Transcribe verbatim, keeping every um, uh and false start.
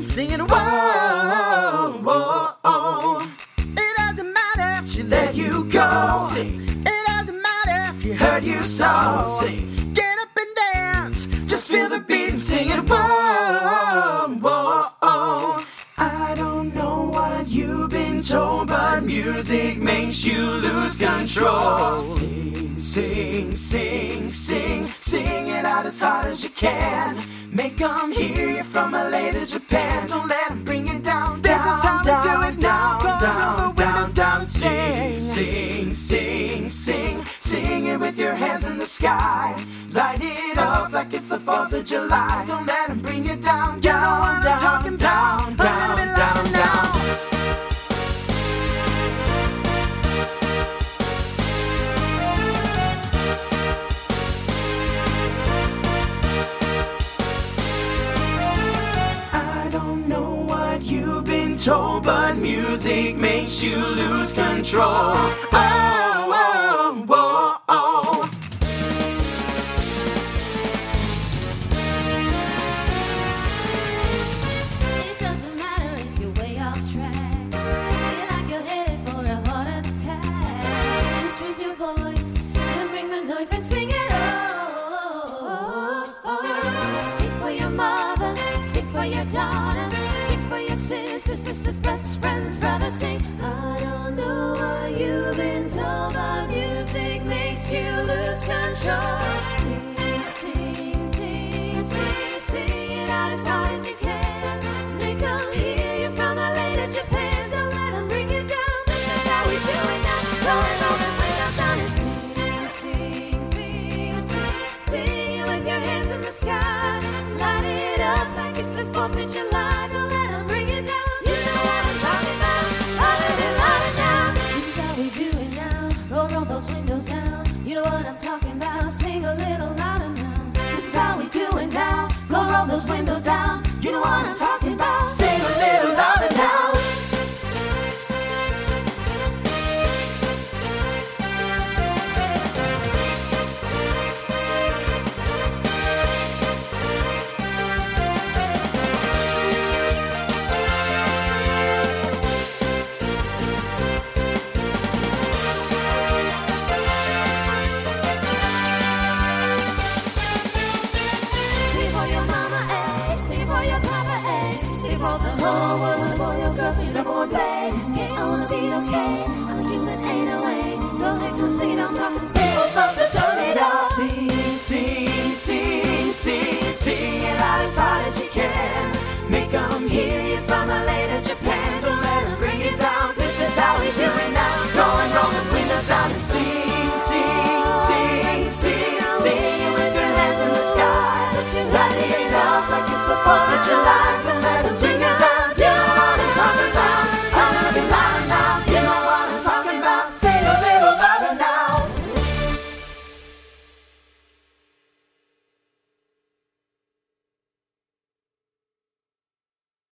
singing, whoa, whoa, oh. It doesn't matter if she let you go. Sing. It doesn't matter if you hurt you so. Sing. Get up and dance, just feel the beat and sing it, whoa, whoa, oh. I don't know what you've been told, but music makes you lose control. Sing, sing, sing, sing, sing it out as hard as you can. Make 'em hear you from L A to Japan. Don't let 'em bring you down, down, this is how down, we do it now. Down, down, down, down. Sing, sing, sing, sing, sing it with your hands in the sky. Light it up like it's the fourth of July. Don't let 'em bring you down, you know what I'm talking about. Down, down, down, down. You've been told, but music makes you lose control. Oh, oh, oh, oh. It doesn't matter if you're way off track. Feel like you're headed for a heart attack. Just raise your voice, then bring the noise and sing it. Oh, oh, oh. Sing for your mother, sing for your daughter. Sisters, sisters, best friends, brothers, sing. I don't know what you've been told, but music makes you lose control. Sing, sing, sing, sing, sing it out as hard as you can. Make 'em hear you from L A to Japan. Don't let 'em bring you down. This is how we do it now. Going all the way up down and sing, sing, sing, sing, sing it with your hands in the sky. Light it up like it's the fourth of July. Don't let 'em bring you down. Roll those windows down, you know what I'm talking about. Sing a little louder now. This is how we do it now. Go roll those windows down, you know what I'm talking about. Sing a little louder now. For the whole world, for your girlfriend, or boy, babe. Get on the beat, okay? I'm a human, ain't no way. Go ahead, go sing it, I'm talking to people, so so turn it up. Sing, sing, sing, sing, sing it out as hard as you can. Make 'em hear